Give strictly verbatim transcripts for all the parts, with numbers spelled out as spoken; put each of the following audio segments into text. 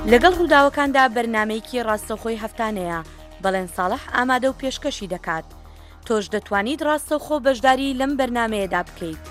لەگەڵ ڕووداوەکاندا بەرنامەیەکی ڕاستەوخۆی هەفتانەیە بەڵێن ساڵح ئامادە و پێشکەشی دەکات. تۆش دەتوانیت ڕاستەوخۆ بەشداری لەم بەرنامەیەدا بکەیت.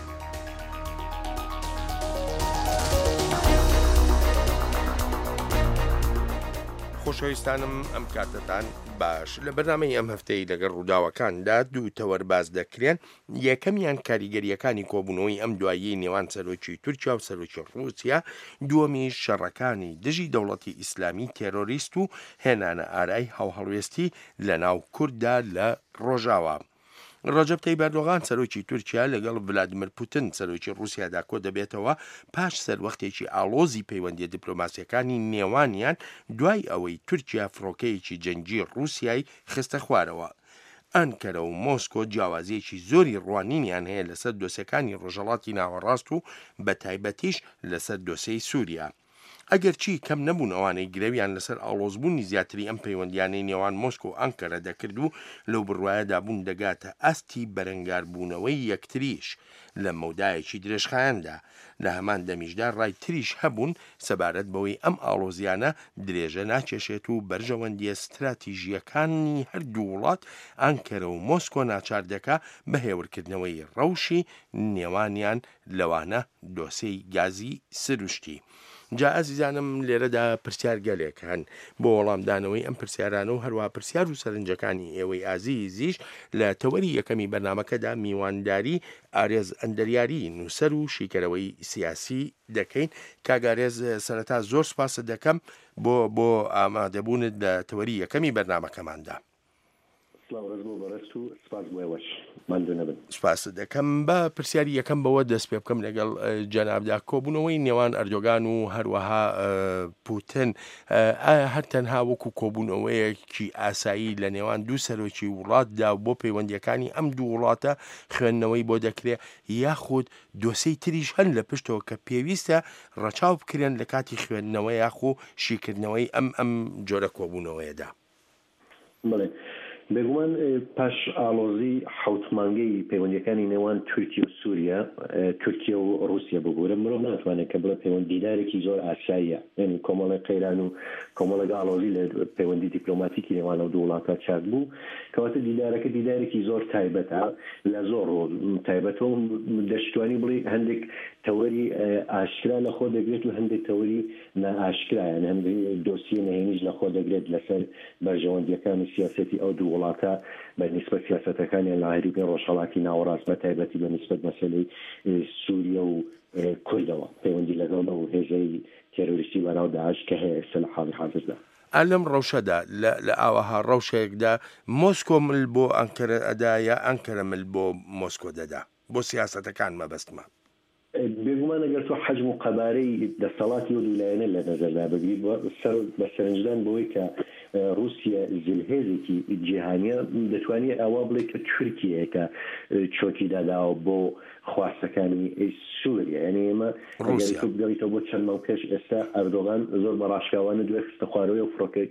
خۆشەویستانم ئەم کاتتان باش. لە بەرنامەی ئەم هەفتەی لەگەڵ ڕووداوەکاندا دوو تەوەر باز دەکرێن. یەکەمیان کاریگەریەکانی کۆبوونەوەی ئەم دواییەی نێوان سەرۆکی تورکیا و سەرۆکی ڕووسیا، دووەمی شەڕەکانی دژی دەوڵەتی ئیسلامی تێرۆریست و هێنانە ئارای هەوهەڵوێستی لە ناو کورددا لە ڕۆژاوە. ڕەجەب تەیب ئەردۆغان سەرۆکی تورکیا لەگەڵ ڤلادیمیر پوتین سەرۆکی ڕووسیادا کۆ دەبێتەوە پاش سەروەختێکی ئاڵۆزی پەیوەندیە دیپلۆماسیەکانی نێوانیان دوای ئەوەی تورکیا فڕۆکەیەکی جەنگی ڕووسیای خستە خوارەوە. ئەنکەرە و مۆسکۆ جیاوازیەکی زۆری ڕوانینیان هەیە لەسەر دۆسیەکانی ڕۆژهەڵاتی ناوەڕاست و بە تایبەتیش لەسەر دۆسەی سووریا. ئەگەر چی کەم نەبوون ئەوانەی گرێویان لەسەر ئاڵۆزبوونی زیاتری ئەم پەیوەندیانەی نێوان مۆسکۆ و ئەنکەرە دەکرد و لەو بڕوایەدا بوون دەگاتە ئەستی بەرەنگاربوونەوەی یەکتریش لە مەودایەکی درێژخایەندا. لە هەمان دەمیشدا ڕای تریش هەبوون سەبارەت بەوەی ئەم ئاڵۆزیانە درێژە ناچێشێت و بەرژەوەندیە ستراتیژیەکانی هەردوو وڵات ئەنکەرە و مۆسکۆ ناچار دەکا بە هێورکردنەوەی ڕەوشی نێوانیان لەوانە دۆسەی گازی سروشتی. جا ئازیزانم لێرەدا پرسیار گەلێک هەن بۆ وەڵامدانەوەی ئەم پرسیارانە و هەروە پرسیار و سەرنجەکانی ئێوەی ئازیزیش لە تەوەری یەکەمی بەرنامەکەدا میوانداری ئارێز ئەندەریاری نووسەر و شیکەرەوەی سیاسی دەکەین. کاگارێز سەرەتا زۆر سپاسە دەکەم بۆ بۆ ئامادەبوونت لە تەوەری یەکەمی بەرنامەکەماندا. سپاس دەکەم. بە پرسیاری یەکەم بەوە دەست پێ بکەم لەگەڵ جەنابدا کۆبوونەوەی نێوان ئەردۆگان و هەروەها پوتین هەر تەنها وەکو کۆبوونەوەیەکی ئاسایی لە نێوان دوو سەرۆکی وڵاتدا بۆ پەیوەندیەکانی ئەم دوو وڵاتە خوێندنەوەی بۆ دەکرێت، یاخود دۆسەی تریش هەن لە پشتەوە کە پێویستە ڕەچاو بکرێن لە کاتی خوێندنەوە یاخۆ شیکردنەوەی ئەم ئەم جۆرە کۆبوونەوەیەدا. بێگومان پاش ئاڵۆزی حوتمانگەی پەیوەندیەکانی نێوان تورکیا و سووریا، تورکیا و ڕووسیا بگورە، مرۆڤ ناتوانێت کە بڵێ پەیوەندیدارێکی زۆر ئاساییە، یعنی کۆمەڵی قەیران و کۆمەڵێک ئاڵۆزی لە پەیوەندی دیپلۆماتیکی نێوان ئەو دوو وڵاتە چاک بوو، کەواتە دیدارەکە دیدارێکی زۆر تایبەتە لە زۆر ڕۆ تایبەتەوە دەشتوانی بڵێ هەندێک تەوەری ئاشکرا لە خۆ دەگرێت و هەندێک تەوەری نائاشکرایان، هەندێک دۆسیە نهێنیش لە خۆ دەگرێت لەسەر بەرژەوەندیەکانی سیاسەتی ئەو دوو وڵاتە بە نیسبەت سیاسەتەکانیان لە هەریگەی ڕۆژهەڵاتی ناوەڕاست بە تایبەتی بە نیسبەت مەسەلەی سووریا و کوردەوە پەیوەندی لەگەڵ ئەو هێزەی تێرۆریستی بەناو داعش کە هەیە ئێستا لە حاڵی حاضردا. ئەلەم ڕەوشەدا لە ئاوەها ڕەوشەیەکدا مۆسکۆ مل بۆ ئەنکەرە ئەدا یا ئەنکەرە مل بۆ مۆسکۆ دەدا بۆ سیاسەتەکان مەبەستمە. بێگومان ئەگەر تۆ حەجم و قەبارەی دەسەڵاتی ئەو دوولایەنە لە نەزەردا بگریت بە سەرنجدان بەوەی کە رووسیا زلهێزێکی جیهانیە دەتوانێت ئەوە بڵێ کە تورکیە کە چۆکی داداوە بۆ خواستەکانی سووریا، یعنی ئێمە گەڕیتەوە بۆ چەند ماو پێش ئێستا ئەردۆغان زۆر بە ڕاشکاوانە دوێ خستە خوارەوەی و فڕۆکەی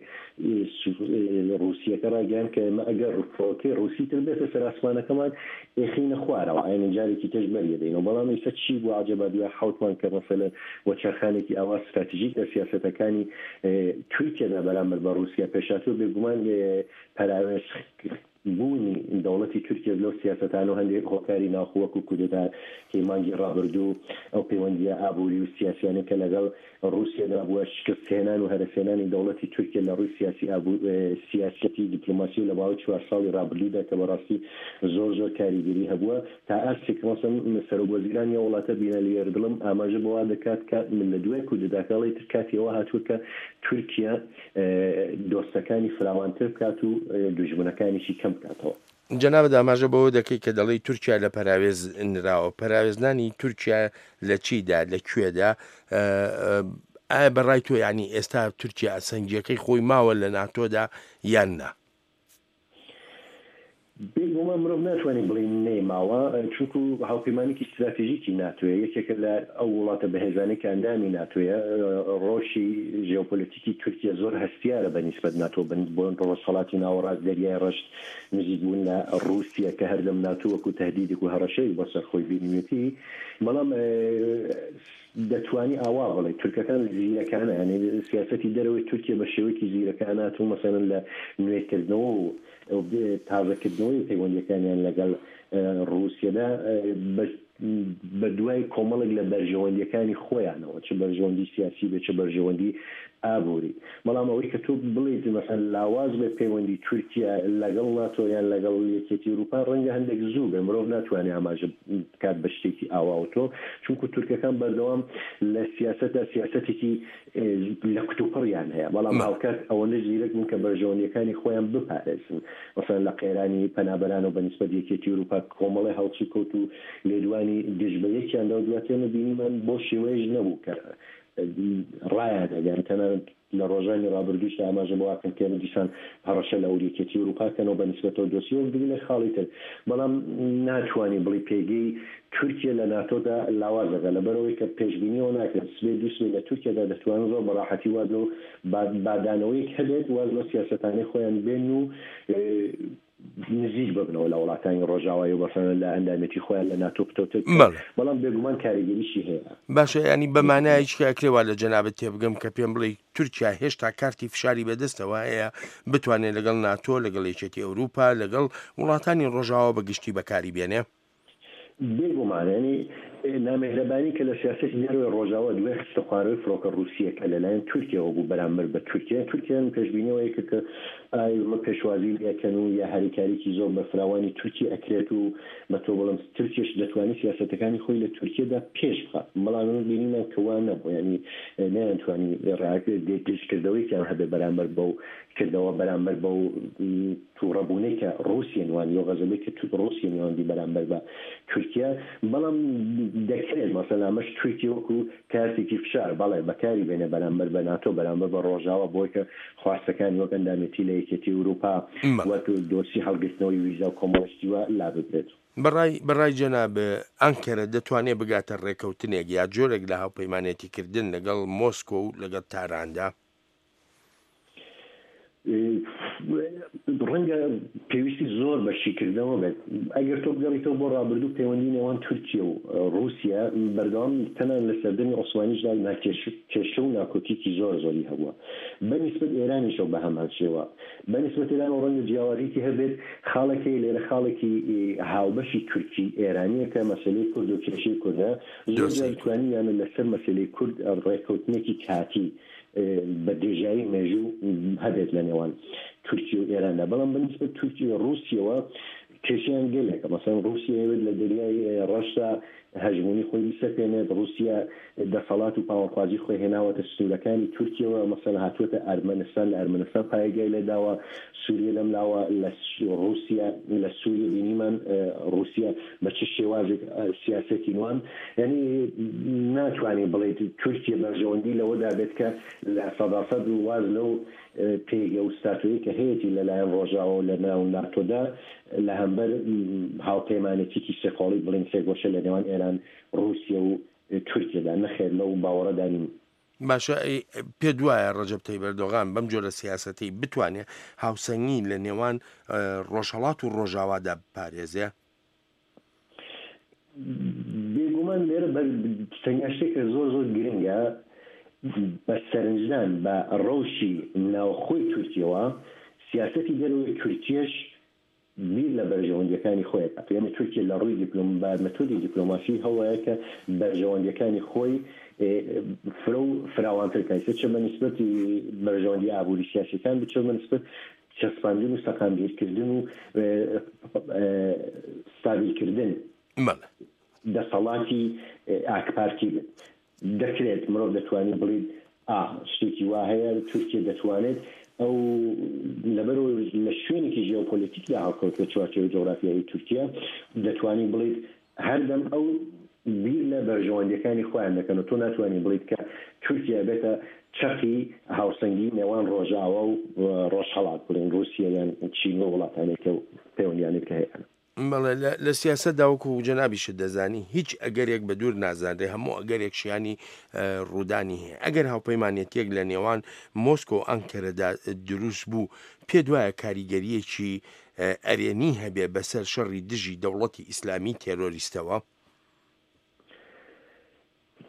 رووسیەکە ڕاگەیان کە ئێمە ئەگەر فڕۆکەی ڕووسی تر بێتە سەر ئاسمانەکەمان ئێخینە خوارەوە، ئاینە جارێکی تێش بەریەدەینەوە. بەڵام ئێستا چی بۆ عەجەبە دوای حوتمان کە مەسەلەن وە چەرخانێکی ئاوا استراتیژیک لە سیاسەتەکانی تورکیادا بەرامبەر بە رووسیا پێشاتوە بێگومان پەراوێز بوونی دەوڵەتی تورکیا لەو سیاسەتانە و هەندێک هۆکاری ناوخۆوەک و کودەتا کەی مانگی ڕابردوو ئەو پەیوەندیە ئابووری و سیاسیانە کە لەگەڵ رووسیادا بووە شکستهێنان و هەرەسێنانی دەوڵەتی تورکیا لە ڕووی سیاسی سیاسەتی دیپلۆماسی و لە باوەی چوار ساڵی ڕابردوودا کە بەڕاستی زۆر زۆر کاریگەری هەبووە تا ئەرسێک مەسەن سەرۆکوەزیرانی ئەو وڵاتە بینە لێردڵم ئاماژە بەوا دەکات کە من لە دوای کودەتاکەڵی تر کاتیەوە هاتووە کە تورکیا دۆستەکانی فراوانتر بکات و دوژمنەکانیشی کەم بکاتەوە. جەنابەت ئاماژە بەوە دەکەی کە دەڵی تورکیا لە پەراوێز نراوە، پەراوێزنانی تورکیا لە چیدا لەکوێدا؟ ئایا بەڕای تۆ یعنی ئێستا تورکیا ئەسەنگیەکەی خۆی ماوە لە ناتۆدا یان نا؟ بێگومان مرۆڤ ناتوانێت بڵێ نەیماوە، چونکو هاوپەیمانێکی استراتیژیکی ناتۆیە، یەکێکە لە ئەو وڵاتە بەهێزانەی کە ئەندامی ناتۆیە. ڕۆژی ژێوپۆلیتیکی تورکیا زۆر هەستیارە بە نیسبەت ناتۆ بۆ ڕۆژهەڵاتی ناوەڕاست دەریای ڕەشت نزیک بوون لە ڕووسیا کە هەر لەم ناتۆ وەکو تەهدیدێک و هەڕەشەی بۆ سەر خۆی بینیوێتی. بەڵام دەتوانی ئاوا بڵێ تورکەکان زیرەکانە یعنی سیاسەتی دەرەوەی تورکیا بە شێوەیەکی زیرەکانات و مەسەڵەن لە نوێکردنەوە و تازەکردنەوەی پەیوەندیەکانیان لەگەڵ رووسیادا بە دوای کۆمەڵێک لە بەرژەوەندیەکانی خۆیانەوە چ بەرژەوەندی سیاسی بێت چ بەرژەوەندی ئابووری بەڵام ئەوەی کە تۆ بڵێیت مەسەن لاواز بێت پەیوەندی تورکیا لەگەڵ ناتۆ یان لەگەڵ یەکێتی ئەوروپا ڕەنگە هەندێک زوو بێ مرۆڤ ناتوانێت ئاماژە بکات بە شتێکی ئاواوتۆ چونکو تورکەکان بەردەوام لە سیاسەتدا سیاسەتێکی لە کتوپڕیان هەیە بەڵام هاوکات ئەوەندە زیرەک بوون کە بەرژەوەندیەکانی خۆیان بپارێزن مەسەن لە قێرانی پەنابەران و بەنسبەت یەکێتی ئەوروپا کۆمەڵی هەڵچی کەوت و لێدوانی دژبەیەکیاندا و دواتێمە بینیمان بۆ شێوەیەش نەبوو کە ڕایان هەگەن تەنانەت لە ڕۆژانی ڕابردووشدا ئاماژە بۆواکەن کێ دیسان هەڕەشە لە ئەوریەتی ئەوروپاکەنەوە بە نسبەتەوە دۆسیەوە بگری لە خاڵی تر بەڵام ناتوانانی بڵی پێگەی تورکیا لە ناتۆدا لاوازەکە لەبەرەوەی کە پێشبینیەوە ناکرد سبێ دووسێ لە تورکیادا دەتوانن زۆر بەڕاحەتی واز و بادانەوەیەک هەبێت واز لە سیاسەتانی خۆیان بێن و نزیک ببنەوە لە وڵاتانی ڕۆژاوایی و بەسەنە لە ئەندامەتی خۆیان لە ناتۆ پتۆتر بەڵام بێگومان کاریگەریشی هەیە باشە ینی بەمانایش کە ئەکرێوا لە جەنابەت تێبگەم کە پێم بڵێ تورکیا هێشتا کارتی فشاری بەدەستەوە هەیە بتوانێت لەگەڵ ناتۆ لەگەڵ یەکێتی ئەوروپا لەگەڵ وڵاتانی ڕۆژاوا بەگشتی بەکاری بێنێ بێگومانێنی نامێهرەبانی کە لە سیاسەتی نەروێ ڕۆژاوا دوێ خستە خوارەوەی فڕۆکە رووسیەکە لەلایەن تورکیاوە بوو بەرامبەر بە تورکیا تورکیان پێشبینیەوەی کە کە ئایمە پێشوازی لەکەن و یا هەریکاریکی زۆر بە فراوانی تورکی ئەکرێت و بە تۆ بڵم تورکیش دەتوانێت سیاسەتەکانی خۆی لە تورکیادا پێش بخات بەڵام بینیمان کەوا نەبوو ینی نەیانتوانی دێتشکردەوەیکیان هەبێ بەرامبەر بەو کردەوە بەرامبەر بە و تووڕەبوونەی کە رووسیا نوان یۆ غەزەبەی کە رووسیا نواندی بەرامبەر بە تورکیا بەڵام دەکرێت مەسەلا ئەمەش تورکی وەکو کارتێکی فشار بەڵێ بەکاری بێنە بەرامبەر بە ناتۆ بەرامبەر بە ڕۆژاوە بۆی کە خواستەکانی وەک ئەندامەتی لە یەکێتی ئەوروپا وەک دۆسی هەڵگرتنەوەی ویزا و کۆمەڵشتیوە لا ببرێت بەڕای بەڕای جەناب ئەنکەرە دەتوانێت بگاتە ڕێکەوتنێک یا جۆرێک لە هاوپەیمانێتیکردن لەگەڵ مۆسکۆ و لەگەڵ تاراندا ڕەنگە پێویستی زۆر بەشیکردنەوە بێت ئەگەر تۆ بگەڕیتەوە بۆ ڕابردوو پەیوەندی نێوان تورکیا و رووسیا بەردەوام تەنان لە سەردەمی عوسمانیشدا ناکێشە و ناکۆتیکی زۆر زۆری هەبووە بەنسبەت ئێرانیشەوە بە هەمان شێوە بەنسبەت ئێران و ڕەنگە جیاوازیەکی هەبێت خاڵێکی لێرە خاڵێکی هاوبەشی تورکی ئێرانیە کە مەسەلەی کورد و کێشەی کوردە زۆر جارتوانی یانە لەسەر مەسەلەی کورد ڕێکەوتنێکی کاتی بە دێژایی مێژوو هەبێت لە نێوان تورکیا و ئێراندا بەڵام بەنسبەت تورکیا و رووسیەوە کێشیان گەلێکە مەسەڵەن رووسیا هەوێت لە دەریای ڕەشدا هەژمونی خۆی بیسەپێنێت رووسیا دەسەڵات و پاوەخوازی خۆی هێناوەتە سنوورەکانی تورکیەوە مەسەڵەن هاتووەتە ئەرمەنستان لە ئەرمەنستان پایگای لەداوە سووریا لەم لاوە لە رووسیا لە سووریا بینیمان رووسیا بە چ شێوازێک سیاسەتی نوان یعنی ناتوانێت بڵێت تورکیا بەرژەوەندی لەوەدا بێت کە لە سەداسەد و واز لەو پێگە و ستاتوی کە هەیەی لەلایەن ڕۆژاوە لە ناو ناتۆدا لە هەمبەر هاوپەیمانێتیکی سێقۆڵی بڵین سێگۆشە لە نێوان ئێران رووسیا و تورکیادا نەخێر لەو باوەڕەدانیم باشە پێ دوایە ڕەجەب تەیب ئەردۆغان بەم جۆرە سیاسەتی بتوانێت هاوسەنگی لە نێوان ڕۆژهەڵات و ڕۆژاوادا بپارێزێ بێگومان لێرە سەنگاشتێکە زۆر زۆر گرنگە بە سەرنجدان بە ڕەوشی ناوخۆی تورکیەوە سیاسەتی دەرەوەی تورکیەش بیر لە بەرژەوەندیەکانی خۆیەکە یعنی تورکیا لە ڕووی دیپلۆم بە مەتۆدی دیپلۆماسی هەوەیە کە بەرژەوەندیەکانی خۆی فرە و فراوانترکای چ بە نسبەتی بەرژەوەندی ئابووری سیاسەکان بچ بە نسبەت چەسپاندن و سەقامگیرکردن و ستابیلکردن دەسەڵاتی ئاکپارتی بێت دەکرێت مرۆڤ دەتوانێت بڵێت ئا شتێکی وا هەیە تورکیا دەتوانێت ئەو لەبەرەوە لە شوێنێکی ژیۆپۆلیتیکدا هەڵکەوتە چوارچێوەی جۆگرافیایی تورکیا دەتوانێت بڵێت هەردەم ئەو بیر لە بەرژەوەندیەکانی خۆیان دەکەن و تۆ ناتوانێت بڵێت کە تورکیا بێتە چەقی هاوسەنگی نێوان ڕۆژاوە و ڕۆژهەڵات بڵێن رووسیا یان چین و وڵاتانێکە و پەیوەندیانێک کە هەیە بەڵێ لە سیاسەتدا وەکو جەنابیشت دەزانی هیچ ئەگەرێک بە دوور نازانرێ هەموو ئەگەرێک شیانی ڕوودانی هەیە ئەگەر هاوپەیمانێتیەک لە نێوان مۆسکۆ و ئەنکەرەدا دروست بوو پێ دوایە کاریگەریەکی ئەرێنی هەبێ بەسەر شەڕی دژی دەوڵەتی ئیسلامی تێرۆریستەوە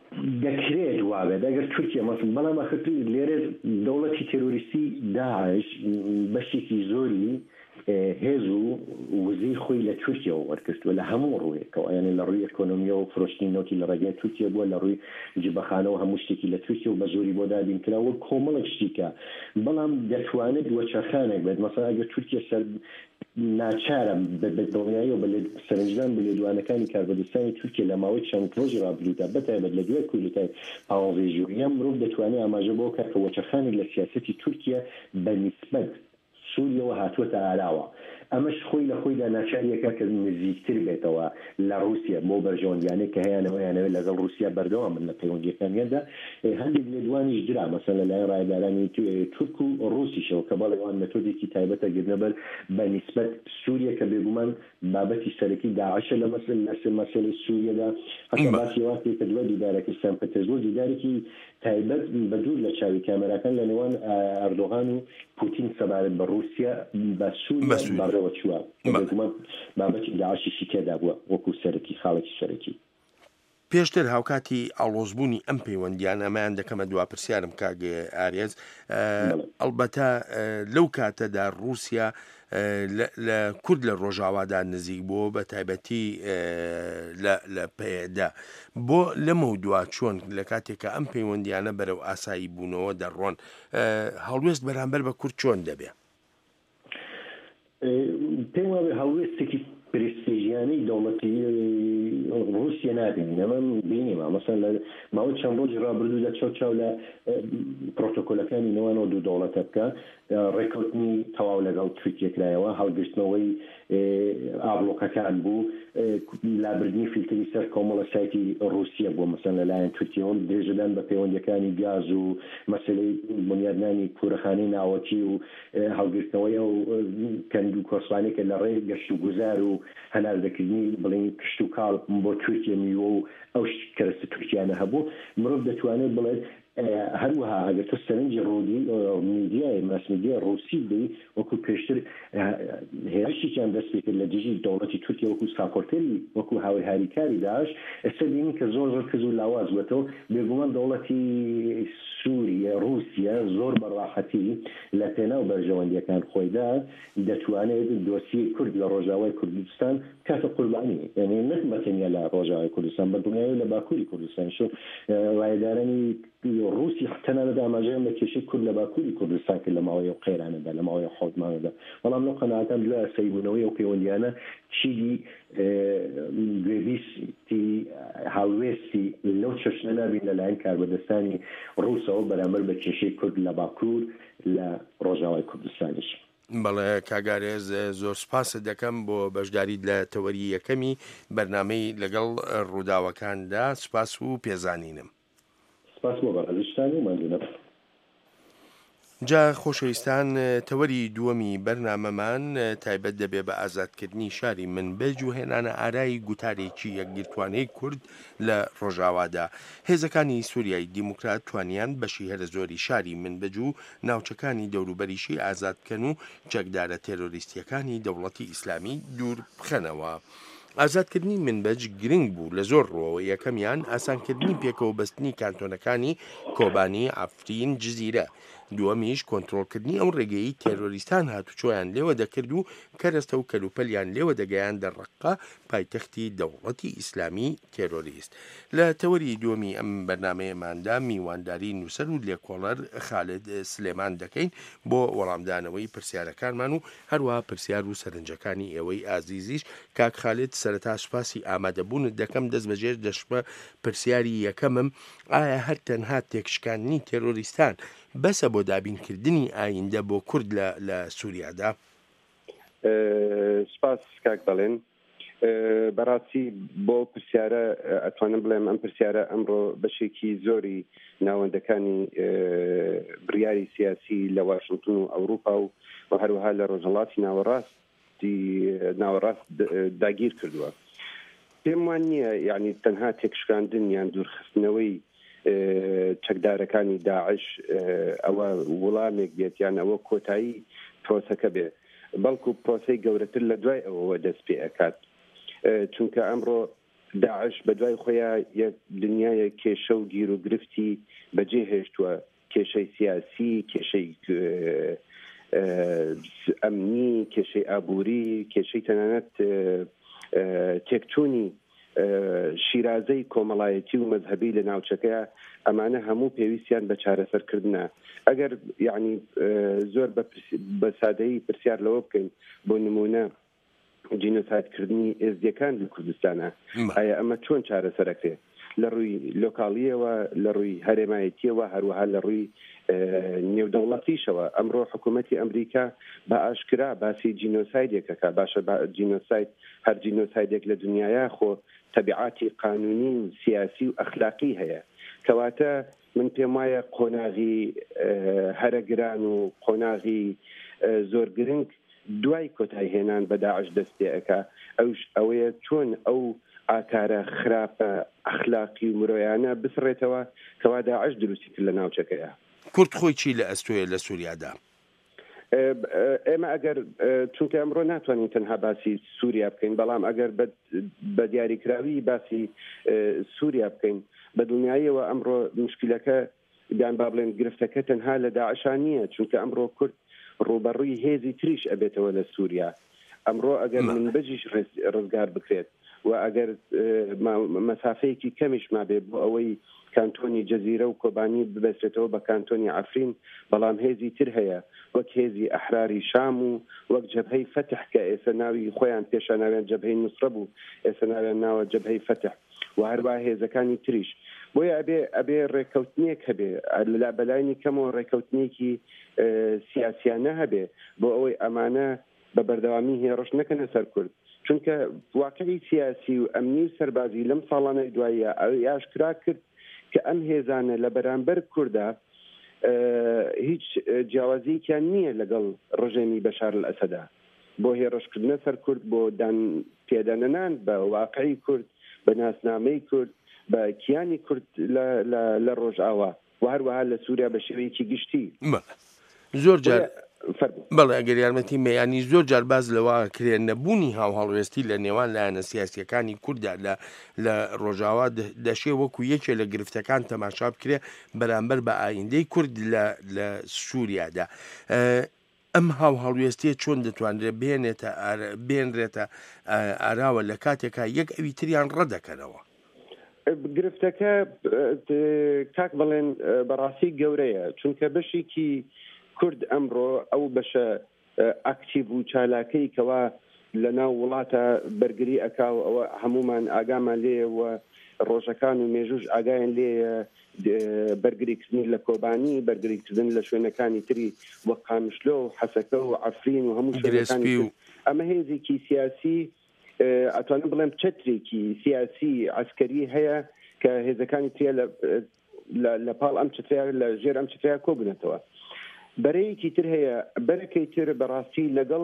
دەکرێت وابێت ئەگەر تورکیا مەسن بەڵام ئەخەتی لێرە دەوڵەتی تێرۆریستی داعش بەشێکی زۆری هێز و وزیر خۆی لە تورکیاەوە وەرگرتووە لە هەموو ڕوویەکەوە یانێ لە ڕووی ئەکۆنۆمیە و فرۆشتنی نۆتی لە ڕێگای تورکیا بووە لە ڕووی جبەخانەوە هەموو شتێکی لە تورکیا و بە زۆری بۆ دابینکراوە کۆمەڵێک شتیکە بەڵام دەتوانێت وەچەرخانێک بێت مەسەڵەن ئەگەر تورکیا سەر ناچارە دڵنیایی و بە سەرنجدان بە لێدوانەکانی کاربەدەستانی تورکیا لە ماوەی چەند ڕۆژی ڕابردوودا بەتایبەت لە دوای کودتای پانزەی ژووریا مرۆڤ دەتوانێت ئاماژە بۆ کات کە وەچەرخانێک لە سیاسەتی تورکیا بە نیسبەت سووریەوە هاتووەتە ئاراوە ئەمەش خۆی لە خۆیدا ناچاریەکە کە نزیکتر بێتەوە لە رووسیا بۆ بەرژەوەندیانەی کە هەیەەوە یانەوەی لەگەڵ رووسیا بەردەوام من لە پەیوەندیەکانیاندا هەندێک لێدوانیش درا مەسەن لەلایەن ڕایدارانی تورک و ڕوسیشەوە کە بەڵێوان مەتۆدێکی تایبەتە گرنەبەر بە نیسبەت سووریا کە بێگومان بابەتی سەرەکی داعشە لە مەسل لەسەر مەسەلەی سووریەدا هەتا باسی واقعی کە دوای دیدارێکی سان پێترزبورگ دیدارێکی تایبەت بە دوور لە چاوی کامێراکان لە نێوان ئەردۆغان و پوتین سەبارەت بە رووسیا بە سووریا بەڕێوە چووە بێگومان بابەتی داعشیشی تێدا بووە وەکو سەرەکی خاڵێکی سەرەکی پێشتر هاوکاتی ئاڵۆزبوونی ئەم پەیوەندیان ئەمایان دەکەمە دوا پرسیارم کاگێ ئارێز ئەلبەتە لەو کاتەدا رووسیا لە کورد لە ڕۆژاوادا نزیک بوو بە تایبەتی لە پێدا بۆ لەمە دوا چۆن لە کاتێکە ئەم پەیوەندیانە بەرەو ئاسایی بوونەوە دەڕۆن هەڵوێست بەرامبەر بە کورد چۆن دەبێ پێم وابێ هەڵوێستێکی پرستیژیانەی دەوڵەتی رووسیا نابینین ئەمە بینیمە مەسەن لە ماوەی چەند ڕۆژی ڕابردوودا چاو چاو لە پرۆتۆکۆلەکانی نێوانەوە دوو دەوڵەتە بکە ڕێکەوتنی تەواو لەگەڵ تورکیا کرایەوە هەڵگرتنەوەی ئابلۆقەکان بوو لابردنی فیلتری سەر کۆمەڵە سایتی رووسیا بووە مەسەن لەلایەن تورکیەوە درێژەدان بە پەیوەندیەکانی گاز و مەسەلەی بنیادنانی کوورەخانەی ناوەتی و هەڵگرتنەوەی ئەو کەند و کۆسوانێکە لە ڕێی گەشت و گوزار و هەناردەکردنی بڵین کشت و کاڵ بۆ تورکیا میوە و ئەو کەرەستە تورکیانە هەبوو مرۆڤ دەتوانێت بڵێت هەروەها ئەگەر تۆ سەرنجی ڕۆدی میدیای ماسمیدیای ڕووسی بی وەکو پێشتر هێرشێکیان دەست پێ کرد لە دژی دەوڵەتی تورکیا وەکو ساپۆرتەری وەکو هاوی هاریکاری داعش ئێستا بینین کە زۆر زۆر کەس و لاواز بێتەوە بێگومان دەوڵەتی سووریا رووسیا زۆر بەڕاحەتی لە پێناو بەرژەوەندیەکان خۆیدا دەتوانێت دۆسی کورد لە ڕۆژاوای کوردستان کاتە قوربانی یعنی نەک بەتەنیا لە ڕۆژاوای کوردستان بە دنیای لە باکووری کوردستان شو ڕایدارانی رووسی تەنانەت ئاماژەیان لە کێشەی کورد لە باکووری کوردستان کرد لە ماوەی قەیرانەدا لە ماوەی حوتمانەدا بەڵام لەو قەناعەتم دوای ئاساییبوونەوەی ئەو پەیوەندیانە چیدی گوێبیستی هاوێستی لەو چەشنە نابین لەلایەن کاربەدەستانی ڕووسەوە بەرامبەر بە کێشەی کورد لە باکوور لە ڕۆژاوای کوردستانیش بەڵێ کاگارێز زۆر سپاس دەکەم بۆ بەشداریت لە تەوەری یەکەمی بەرنامەی لەگەڵ ڕووداوەکاندا سپاس و پێزانینم جا خۆشەویستان تەوەری دووەمی بەرنامەمان تایبەت دەبێ بە ئازادکردنی شاری منبەج و هێنانە ئارایی گوتارێکی یەکگرتوانەی کورد لە ڕۆژاوادا هێزەکانی سووریای دیموکرات توانیان بەشی هەرە زۆری شاری منبەج و ناوچەکانی دەوروبەریشی ئازاد بکەن و چەکدارە تێرۆریستیەکانی دەوڵەتی ئیسلامی دوور بخەنەوە. ئازادکردنی منبەج گرنگ بوو لە زۆر ڕۆوە یەکەمیان ئاسانکردنی پێکەوە بەستنی کانتۆنەکانی کۆبانی ئافرین جزیرە دووەمیش کۆنتڕۆڵکردنی ئەو ڕێگەی تێرۆریستان هاتوچۆیان لێوە دەکرد و کەرەستە و کەلوپەلیان لێوە دەگەیان دەڕقا پایتەختی دەوڵەتی ئیسلامی تێرۆریست. لە تەوەری دووەمی ئەم بەرنامەیەماندا میوانداری نووسەر و لێکۆڵەر خالد سلێمان دەکەین بۆ وەڵامدانەوەی پرسیارەکانمان و هەروەها پرسیار و سەرنجەکانی ئێوەی ئازیزیش. کاک خالد سەرەتا سوپاسی ئامادەبوونت دەکەم دەست بەجێر دەشمە پرسیاری یەکەمم ئایا هەر تەنها تێکشکاندنی تێرۆریستان بەسە بۆ دابینکردنی ئایندە بۆ کورد لە سووریادا؟ سپاس کاک دەڵێن بەڕاستی بۆ پرسیارە ئەتوانم بڵێم ئەم پرسیارە ئەمڕۆ بەشێکی زۆری ناوەندەکانی بڕیاری سیاسی لە واشنگتن و ئەوروپا و هەروەها لە ڕۆژهەڵاتی ناوەڕاستی ناوەڕاست داگیر کردووە. پێم وان نییە یعنی تەنها تێکشکاندن یان دوورخستنەوەی چەکدارەکانی داعش ئەوە وەڵامێک بێت یان ئەوە کۆتایی پرۆسەکە بێ بەڵکو پرۆسەی گەورەتر لە دوای ئەوەوە دەست پێ ئەکات چونکە ئەمڕۆ داعش بە دوای خۆیان یەک دنیای کێشە و گیر و گرفتی بەجێ هێشتووە، کێشەی سیاسی، کێشەی ئەمنی، کێشەی ئابووری، کێشەی تەنانەت تێکچوونی شیرازەی کۆمەڵایەتی و مەذهبی لە ناوچەکەیە، ئەمانە هەموو پێویستیان بە چارەسەرکردنە. ئەگەر یعنی زۆر بە سادەیی پرسیار لەوە بکەین بۆ نمونە جینۆسایدکردنی ئێزدیەکان لە کوردستانە، ئایا ئەمە چۆن چارەسەرەکرێ؟ لە ڕووی لۆکاڵیەوە، لە ڕووی هەرێمایەتیەوە، هەروەها لە ڕووی نێودەوڵەتیشەوە. ئەمڕۆ حکوومەتی ئەمریکا بە ئاشکرا باسی جینۆسایدێکەکە. باشە جینۆساید هەر جینۆسایدێک لە دنیاە خۆ تەبیعاتی قانونی و سیاسی و ئەخلاقی هەیە، کەواتە من پێم وایە قۆناغی هەرەگران و قۆناغی زۆر گرنگ دوای کۆتایی هێنان بە داعش دەستێەکە. ئەوش ئەوەیە چۆن ئەو ئاکارە خراپە ئەخلاقی و مرۆیانە بسڕێتەوە کەوا داعش دروستی کرد لە ناوچەکەیە. کورد خۆی چی لە ئەستۆیە لە سووریادا؟ ئێمە ئەگەر چونکە ئەمڕۆ ناتوانین تەنها باسی سووریا بکەین، بەڵام ئەگەر بە دیاریکراوی باسی سووریا بکەین بە دنیاییەوە ئەمڕۆ مشکلەکە بیان با بڵێن گرفتەکە تەنها لە داعشان نییە، چونکە ئەمڕۆ کورد ڕوبەڕووی هێزی تریش ئەبێتەوە لە سووریا. ئەمڕۆ ئەگەر من بەجیش ڕزگار بکرێت و ئەگەر مەسافەیەکی کەمیش مابێ بۆ ئەوەی کانتۆنی جەزیرە و کۆبانی ببەستێتەوە بە کانتۆنی عەفرین، بەڵام هێزی تر هەیە وەک هێزی ئەحراری شام و وەک جەبهەی فتح کە ئێستا ناوی خۆیان پێشە ناویان جەبهەی نوسرە بوو، ئێستا ناویان ناوە جەبهەی فتح و هەروە هێزەکانی تریش. بۆیە ئەبێ ئەبێ ڕێکەوتنێک هەبێ لە بەلایانی کەمەوە ڕێکەوتنێکی سیاسیانە هەبێ بۆ ئەوەی ئەمانە بە بەردەوامی هێڕش نەکەنە سەر کورد، چونکە واقعی سیاسی و ئەمنی و سەربازی لەم ساڵانەی دوایە ئەوەی ئاشکرا کرد کە ئەم هێزانە لە بەرامبەر کووردا هیچ جیاوازییان نییە لەگەڵ ڕژێمی بەشار ئەسەدا بۆ هێڕشکردنە سەر کورد، بۆ دان پێدانەنان بە واقعی کورد، بە ناسنامەی کورد، بە کیانی کورد لە ڕۆژئاوا و هەروەها لە سووریا بە شێوەیەکی گشتی. زۆر جار بەڵێ ئەگەر یارمەتی مەیانی زۆر جار باز لەوە کرێ نەبوونی هاوهەڵوێستی لە نێوان لایەنە سیاسیەکانی کووردا لە ڕۆژاوا دەشێ وەکو یەکێ لە گرفتەکان تەماشا بکرێ بەرامبەر بە ئایندەی کورد لە سووریادا. ئەم هاوهەڵوێستیە چۆن دەتوانرێت بێنێتە بێنرێتە ئاراوە لە کاتێکا یەک ئەوی تریان ڕەدەکەنەوە؟ گرفتەکە کاک بڵێن بەڕاستی گەورەیە، چونکە بەشێکی کورد ئەمڕۆ ئەو بەشە ئاکتیڤ و چالاکەی کەوا لە ناو وڵاتە بەرگری ئەکا و ئەوە هەمومان ئاگامان لێەوە، ڕۆژەکان و مێژوش ئاگایان لێیە بەرگریکردنی لە کۆبانی، بەرگریکردن لە شوێنەکانی تری وە قامشلۆ و حەسەکە و عەفرین و هەموو شوێنەکانی. ئەمە هێزێکی سیاسی، ئەتوانم بڵێم چەترێکی سیاسی عەسکەری هەیە کە هێزەکانی تێ لە پاڵ ئەم چتریا لە ژێر ئەم چتریا کۆبنێتەوە. بەرەیەکی تر هەیە، بەرەکەی تر بەڕاستی لەگەڵ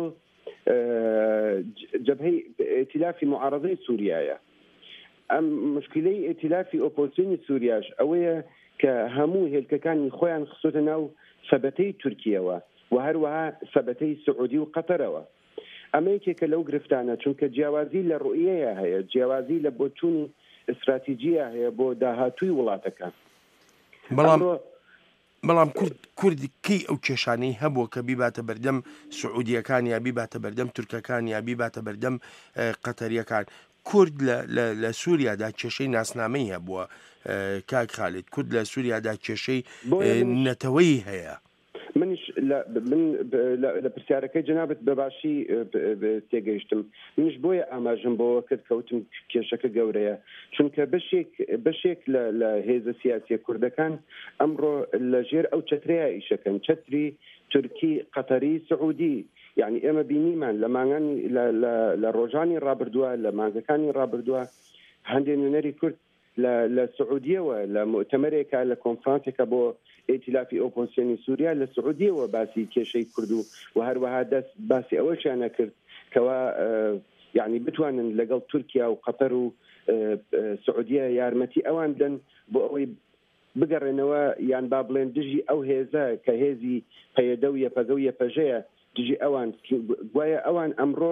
جەبهەی ئێتیلافی معارەضەی سووریایە. ئەم مشکلەی ئێتیلافی ئۆپۆزیسیۆنی سووریاش ئەوەیە کە هەموو هێلکەکانی خۆیان خستۆتە ناو سەبەتەی تورکیەوە و هەروەها سەبەتەی سعودی و قەتەرەوە. ئەمە یەکێکە لەو گرفتانە، چونکە جیاوازی لە ڕوئیەیە هەیە، جیاوازی لە بۆچوونی استراتیجیە هەیە بۆ داهاتووی وڵاتەکە. بەڵام بەڵام کوردی کەی ئەو کێشانەی هەبووە کە بیباتە بەردەم سعودیەکان یا بیباتە بەردەم تورکەکان یا بیباتە بەردەم قەتەریەکان. کورد لە سووریادا کێشەی ناسنامەی هەبووە کاک خالید، کورد لە سووریادا کێشەی نەتەوەی هەیە. منش من لە پرسیارەکەی جەنابەت بەباشی تێگەیشتم، منش بۆیە ئاماژم بۆەوە کرد کەوتم کێشەکە گەورەیە، چونکە بەشێک بەشێک لە هێزە سیاسیە کوردەکان ئەمڕۆ لە ژێر ئەو چەترەیە ئیشەکەن، چەتری تورکی، قەتەری، سعودی. یعنی ئێمە بینیمان لە مانگانی لە ڕۆژانی ڕابردووە، لە مانگەکانی ڕابردووە هەندێک نوێنەری کورد لە سعودیەوە لە مؤتەمەرێکە لە کۆنفرانسێکە بۆ ئێتیلافی ئۆپۆزیسیۆنی سووریا لە سعودیەوە باسی کێشەی کرد و هەروەها دەست باسی ئەوەشیان نەکرد کەوا یعنی بتوانن لەگەڵ تورکیا و قەتەر و سعودیە یارمەتی ئەوان دەن بۆ ئەوەی بگەڕێنەوە، یان با بڵێن دژی ئەو هێزە کە هێزی پەیەدە و یەپەگە و یەپەژەیە دژی ئەوان. گوایە ئەوان ئەمڕۆ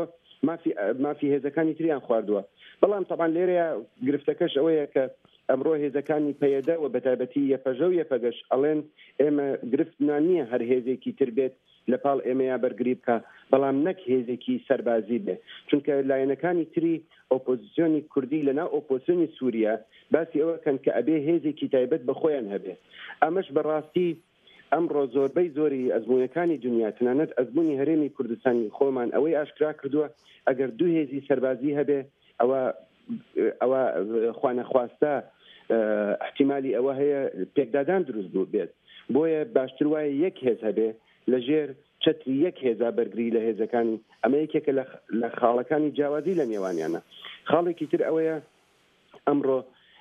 مافی مافی هێزەکانی تریان خواردووە بەڵام طبعا لێرەیە گرفتەکەش ئەوەیە کە ئەمڕۆ هێزەکانی پەیەدە و بەتایبەتی یەپەژە و یەپەگەش ئەڵێن ئێمە گرفتمان نییە هەر هێزێکی تر بێت لە پاڵ ئێمەیا بەرگری بکە بەڵام نەک هێزێکی سەربازی بێ چونکە لایەنەکانی تری ئۆپۆزیسیۆنی کوردی لەناو ئۆپۆزیسیۆنی سووریا باسی ئەوەکەن کە ئەبێ هێزێکی تایبەت بە خۆیان هەبێ ئەمەش بەڕاستی ئەمڕۆ زۆربەی زۆری ئەزمونەکانی دنیا تەنانەت ئەزمموی هەرێمی کوردستانی خۆمان ئەوەی ئاشکرا کردووە ئەگەر دوو هێزی سەربازی هەبێ ئەوە ئەوە خوانەخواستە احتیمالی ئەوە هەیە پێکدادان دروست بوو بێت بۆیە باشتر وایە یەک هێز هەبێ لەژێر چەتری یەک هێزا بەرگری لە هێزەکانی ئەمە یەکێکە لە خاڵەکانی جیاوازی لە نێوانیانە خاڵێکی تر ئەوەیە ئەمڕۆ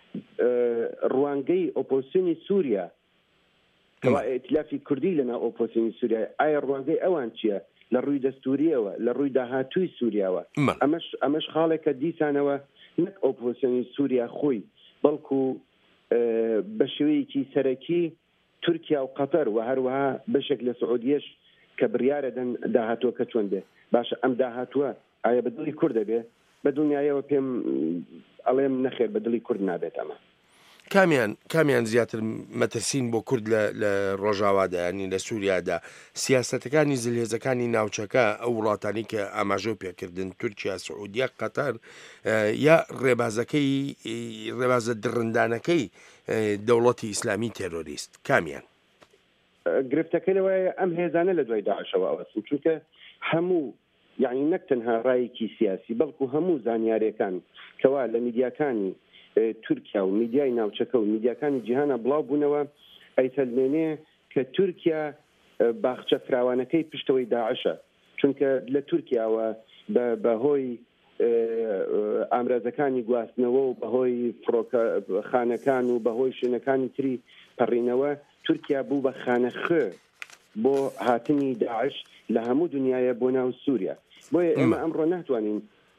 ڕوانگەی ئۆپۆزیسیۆنی سووریا کەوا ئێتلافی کوردی لەناو ئۆپۆزیسیۆنی سووریا ئایا ڕوانگەی ئەوان چییە لە ڕووی دەستوریەوە لە ڕووی داهاتووی سووریاوە ئەمەش ئەمەش خاڵێکە دیسانەوە نەک ئۆپۆزیسیۆنی سووریا خۆی بەڵکو بە شێوەیەکی سەرەکی تورکیا و قەتەر و هەروەها بەشێک لە سعودیەش کە بڕیارە دەن داهاتووەکە چۆن بێ باشە ئەم داهاتووە ئایا بە دڵی کورد دەبێ بە دنیایەوە پێم ئەڵێم نەخێر بە دڵی کورد نابێت ئەمە کامیان کامیان زیاتر مەترسین بۆ کورد لە ڕۆژاوادا ینی لە سووریادا سیاسەتەکانی زلهێزەکانی ناوچەکە ئەو وڵاتانی کە ئاماژە پێکردن تورکیا سعودیا قەتەر یا ڕێبازەکەی ڕێبازە درڕندانەکەی دەوڵەتی ئیسلامی تێرۆریست کامیان گرفتەکەی لەوەیە ئەم هێزانە لە دوای داعشەوە ئەوەسن چونکە هەموو یعنی نەک تەنها ڕایەکی سیاسی بەڵکو هەموو زانیاریەکان کەوا لە میدیاکانی تورکیا و میدیای ناوچەکە و میدیاکانی جیهانە بڵاو بوونەوە ئەیسەلمێنێ کە تورکیا باخچە فراوانەکەی پشتەوەی داعشە چونکە لە تورکیاوە بەهۆی ئامرازەکانی گواستنەوە و بەهۆی خانەکان و بەهۆی شوێنەکانی تری پەڕینەوە تورکیا بوو بە خانەخێ بۆ هاتنی داعش لە هەموو دنیاە بۆ ناو سووریا بۆیە ئێمە ئەمڕۆ ناتوانین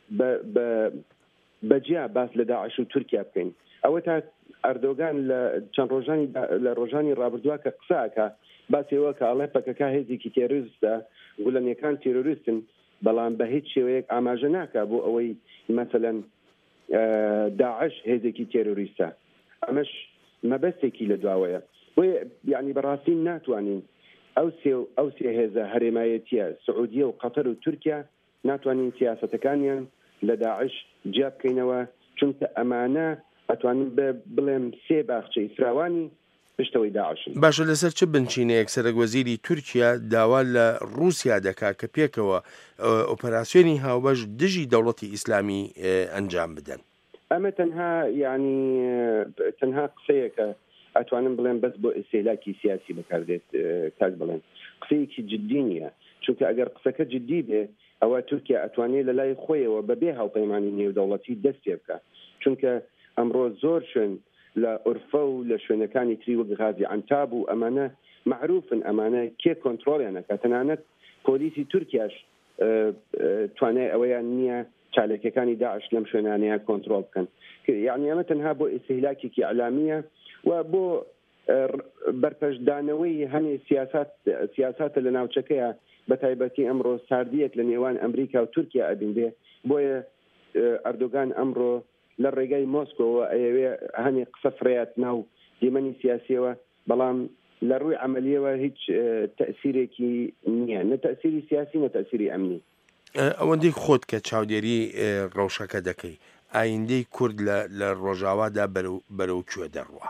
بەجیا باس لە داعش و تورکیا بکەین ئەوە تا ئەردۆگان لە چەند ڕۆژانی لە ڕۆژانی ڕابردووە کە قساکە باسیەوە کە ئەڵێ پەکەکە هێزێکی تێرۆریستە گوڵەنیەکان تێرۆریستن بەڵام بە هیچ شێوەیەک ئاماژە ناکە بۆ ئەوەی مەسەلەن داعش هێزێکی تێرۆریستە ئەمەش مەبەستێکی لە دواوەیە بۆیە یعنی بەڕاستی ناتوانین ئەو سێ ئەو سێ هێزە هەرێمایەتیە سعودیە و قەتەر و تورکیا ناتوانین سیاسەتەکانیان لە داعش جیا بکەینەوە چونکە ئەمانە ئەتوانین بڵێم سێ باخچەی فراوانی پشتەوەی داعشن باشە لەسەر چه بنچینەیەک سەرۆکوەزیری تورکیا داوا لە رووسیا دەکات کە پێکەوە ئۆپەراسیۆنی هاوبەش دژی دەوڵەتی ئیسلامی ئەنجام بدەن ئەمە تەنها یعنی تەنها قسەیەکە ئەتوانم بڵێن بەس بۆ ئستێلاکی سیاسی بەکاردێت کاک بڵێن قسەیەکی جددی نییە چونکە ئەگەر قسەکە جددی بێ ئەوە تورکیا ئەتوانێت لە لای خۆیەوە بەبێ هاوپەیمانی نێودەوڵەتی دەست پێ بکە چونکە ئەمڕۆ زۆر شوێن لە ئورفە و لە شوێنەکانی تری وەک غازی عەنتاب و ئەمانە معروفن ئەمانە کێ کۆنتڕۆڵیانەکە تەنانەت پۆلیسی تورکیاش توانای ئەوەیان نییە چالێکەکانی داعش لەم شوێنانەیە کۆنتڕۆڵ بکەن یعنی ئەمە تەنها بۆ ئیستیهلاکێکی ئەعلامیە و بۆ بەرپەشدانەوەی هەنێ سیاساتە لە ناوچەکەیە بە تایبەتی ئەمڕۆ ساردیەک لە نێوان ئەمریکا و تورکیا ئەبین بێ بۆیە ئەردۆگان ئەمڕۆ لە ڕێگای مۆسکۆوە ئەوێ هەنێ قسە فرەیات ناو دیمەنی سیاسیەوە بەڵام لە ڕووی عملیەوە هیچ تەسیرێکی نییە نە تەسیری سیاسی نە تەسیری ئەمنی ئەوەندەی خۆت کە چاودێری ڕەوشەکە دەکەی ئایندەی کورد لە ڕۆژاوادا بەرەو کوێ دەڕوە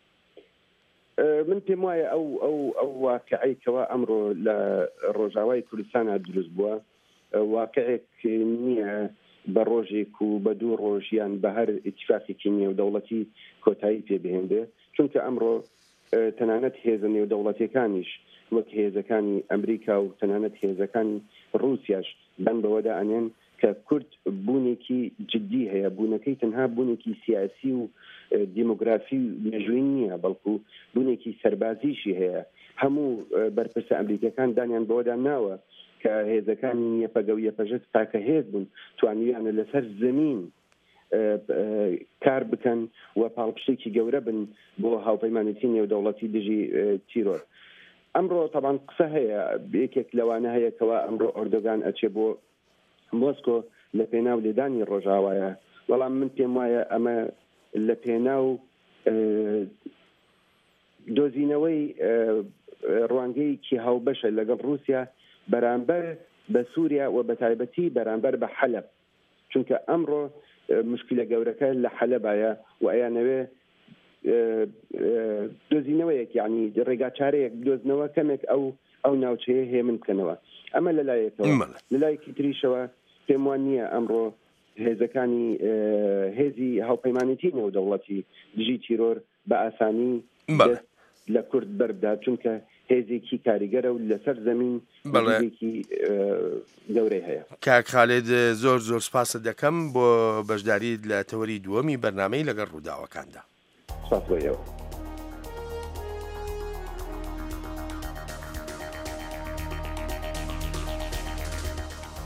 من پێم وایە ئەو ئەو ئەو واقعی کەوا ئەمڕۆ لە ڕۆژاوای کوردستانە دروست بووە واقعێک نییە بە ڕۆژێک و بە دوو ڕۆژیان بە هەر ئیتفاقێکی نێودەوڵەتی کۆتایی پێبهێنبێ چونکە ئەمڕۆ تەنانەت هێزە نێودەوڵەتیەکانیش وەک هێزەکانی ئەمریکا و تەنانەت هێزەکانی ڕووسیاش بەن بەوەدا ئەنێن کە کورد بوونێکی جددی هەیە بوونەکەی تەنها بوونێکی سیاسی و دیموگرافی مێژووی نییە بەڵکو بوونێکی سەربازیشی هەیە هەموو بەرپرسە ئەمریکەکان دانیان بەوەدا ناوە کە هێزەکانی یەپەگە و یەپەژەت تاکە هێز بوون توانیانە لەسەر زمین کار بکەن و پاڵپشتێکی گەورە بن بۆ هاوپەیمانەتی نێودەوڵەتی دژی تیرۆر ئەمڕۆ تەبان قسە هەیە یەکێک لەوانە هەیە کەوا ئەمڕۆ ئۆردۆگان ئەچێ بۆ مۆسکۆ لە پێناو لێدانی ڕۆژاوایە بەڵام من پێم وایە ئەمە لە پێناو دۆزینەوەی ڕوانگەیەکی هاوبەشە لەگەڵ رووسیا بەرامبەر بە سووریا و بە تایبەتی بەرامبەر بە حەلەب چونکە ئەمڕۆ مشکلە گەورەکە لە حەلەبایە و ئەیانەوێ دۆزینەوەیەک یعنی ڕێگا چارەیەک دۆزنەوە کەمێک ئەو ئەو ناوچەیە هێمن بکەنەوە ئەمە لەلایەکەوە لەلایەکی تریشەوە پێم وان نییە ئەمڕۆ هێزەکانی هێزی هاوپەیمانیتی نێودەوڵەتی دژی تیرۆر بە ئاسانی لە کورد بەربدا چونکە هێزێکی کاریگەرە و لەسەر زەمین هێزێکی گەورەی هەیە. کاک خالێد زۆر زۆر سپاس دەکەم بۆ بەشداریت لە تەوەری دووەمی بەرنامەی لەگەڵ ڕووداوەکاندا. سپاس بۆ ئێوە.